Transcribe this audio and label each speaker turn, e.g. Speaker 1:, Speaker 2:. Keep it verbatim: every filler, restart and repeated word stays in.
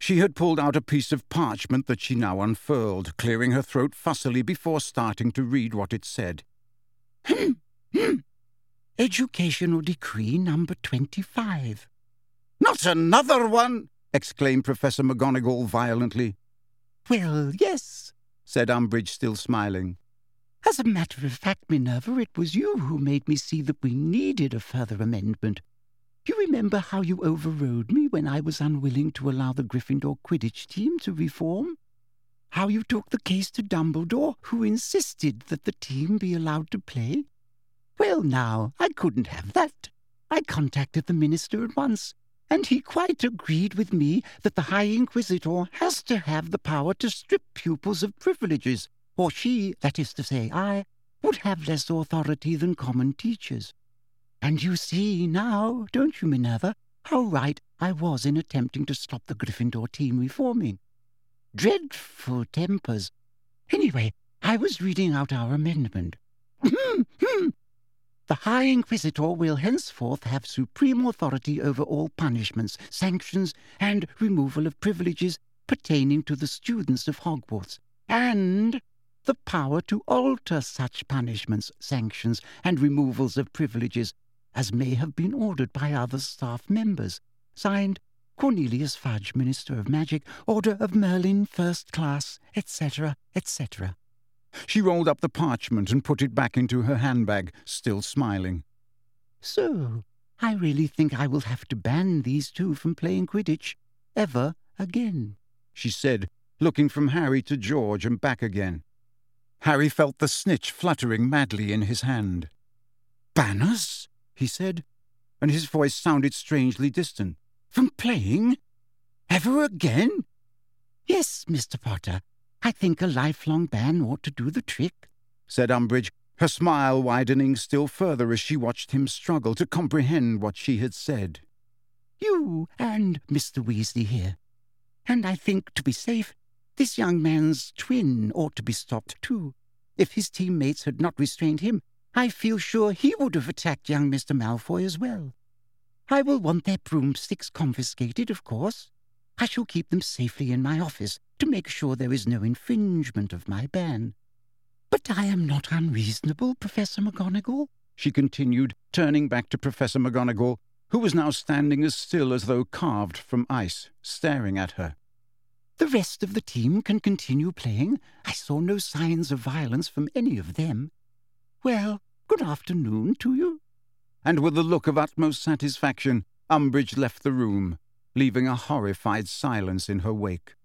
Speaker 1: She had pulled out a piece of parchment that she now unfurled, clearing her throat fussily before starting to read what it said.
Speaker 2: "Hmm, hmm. Educational Decree number twenty-five.
Speaker 1: "Not another one!" exclaimed Professor McGonagall violently.
Speaker 2: "Well, yes,"
Speaker 1: said Umbridge, still smiling.
Speaker 2: "As a matter of fact, Minerva, it was you who made me see that we needed a further amendment. You remember how you overrode me when I was unwilling to allow the Gryffindor Quidditch team to reform? How you took the case to Dumbledore, who insisted that the team be allowed to play? Well, now, I couldn't have that. I contacted the minister at once, and he quite agreed with me that the High Inquisitor has to have the power to strip pupils of privileges, or she, that is to say I, would have less authority than common teachers. And you see now, don't you, Minerva, how right I was in attempting to stop the Gryffindor team reforming? Dreadful tempers. Anyway, I was reading out our amendment. The High Inquisitor will henceforth have supreme authority over all punishments, sanctions, and removal of privileges pertaining to the students of Hogwarts, and the power to alter such punishments, sanctions, and removals of privileges as may have been ordered by other staff members. Signed, Cornelius Fudge, Minister of Magic, Order of Merlin, First Class, et cetera, et cetera.
Speaker 1: She rolled up the parchment and put it back into her handbag, still smiling.
Speaker 2: So, I really think I will have to ban these two from playing Quidditch ever again,
Speaker 1: she said, looking from Harry to George and back again. Harry felt the snitch fluttering madly in his hand. "Ban us?" he said, and his voice sounded strangely distant. "From playing? Ever again?"
Speaker 2: "Yes, Mister Potter. I think a lifelong ban ought to do the trick,"
Speaker 1: said Umbridge, her smile widening still further as she watched him struggle to comprehend what she had said.
Speaker 2: "You and Mister Weasley here. And I think, to be safe, this young man's twin ought to be stopped too. If his teammates had not restrained him, I feel sure he would have attacked young Mister Malfoy as well. I will want their broomsticks confiscated, of course. I shall keep them safely in my office to make sure there is no infringement of my ban. But I am not unreasonable, Professor McGonagall,"
Speaker 1: she continued, turning back to Professor McGonagall, who was now standing as still as though carved from ice, staring at her.
Speaker 2: "The rest of the team can continue playing. I saw no signs of violence from any of them. Well, good afternoon to you."
Speaker 1: And with a look of utmost satisfaction, Umbridge left the room, leaving a horrified silence in her wake.